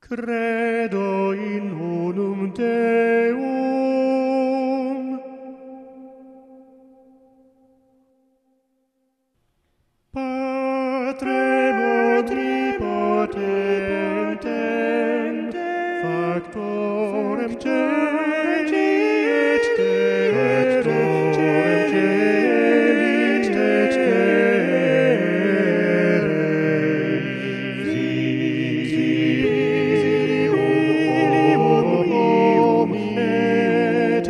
Credo in unum Deum, Patrem omnipotentem, factorem celi et terrae, visibilium et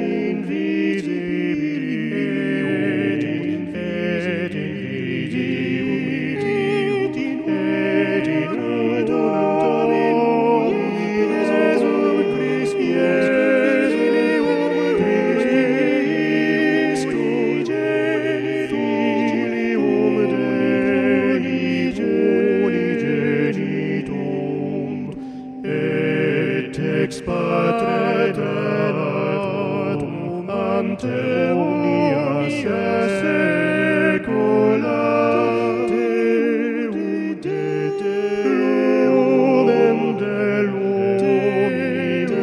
invisibilium, et invisibilium, et in Domini Jesum Christi, Christum Filium Dei unigenitum, et ex Patre datum ante omnia saecula, Deum lumen de lumine,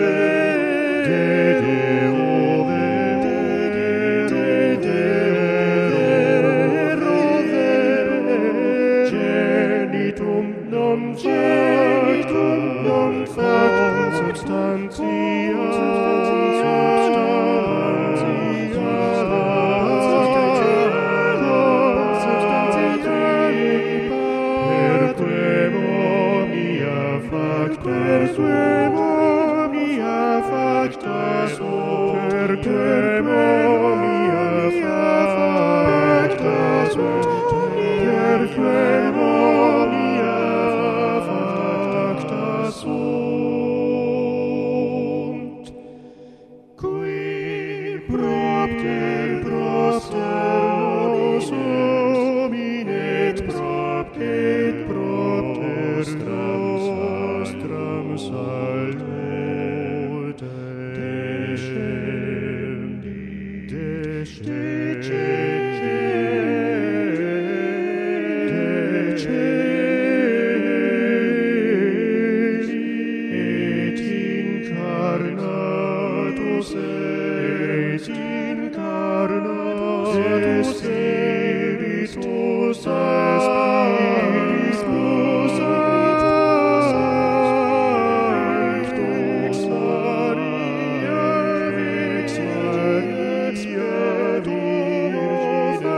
genitum non factum substantia, perquem omnia facta sunt, perquem omnia facta sunt, perquem omnia facta sunt, qui propter nos hominet propter nostram salute et incarnatus Spiritus Sanctus, Maria ex Maria Virgine,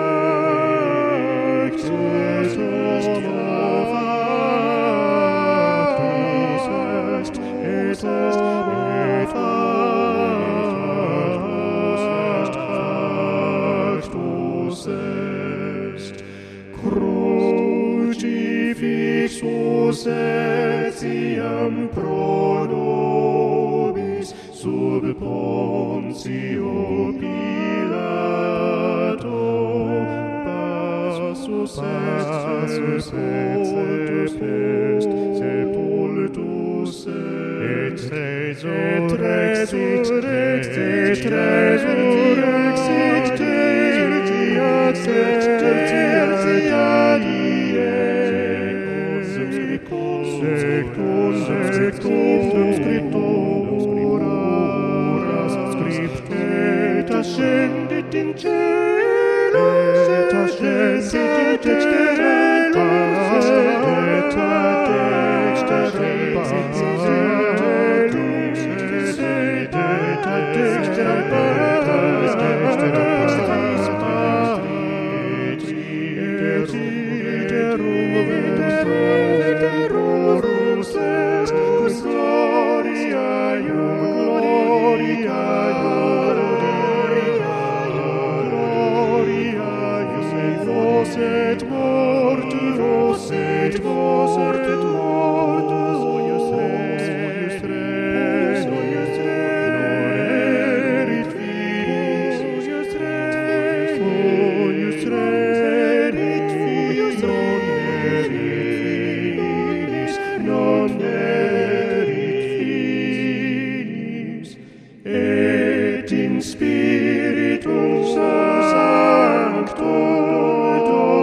crucifixus etiam pro nobis sub Pontio Pilato, passus est sepultus et resurrexit tertia die, sectum scripturas et ascendit in caelo, et ascendit in caelo, et ad dexteram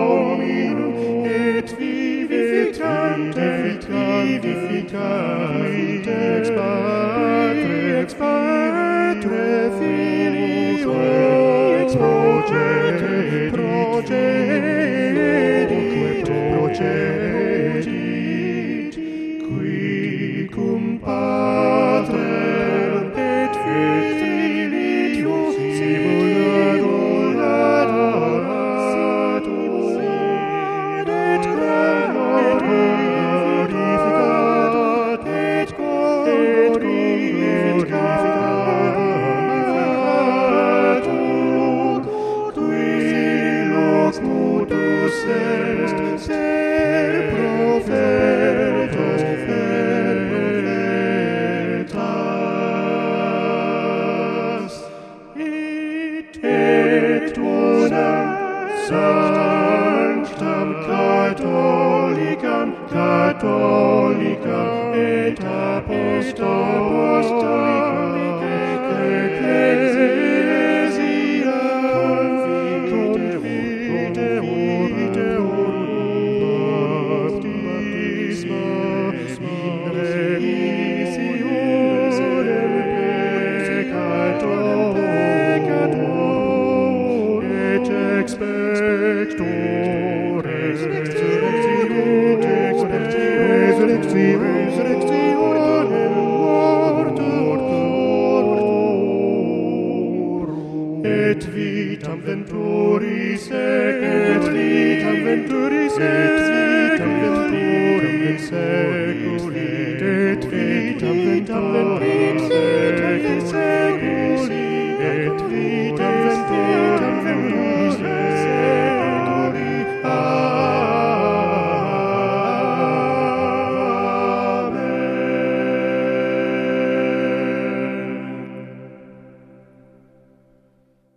vivificante procedit, qui cum Patrem et Filio simul adoratur, et glorificat, et glorificatur, qui loc mutus est, ser profetas, et unam sanctam catholicam et apostolicam ecclesiam confiteorum baptisma in remissionem peccatorum et expectore resurrectionem mortuorum et vitam venturis et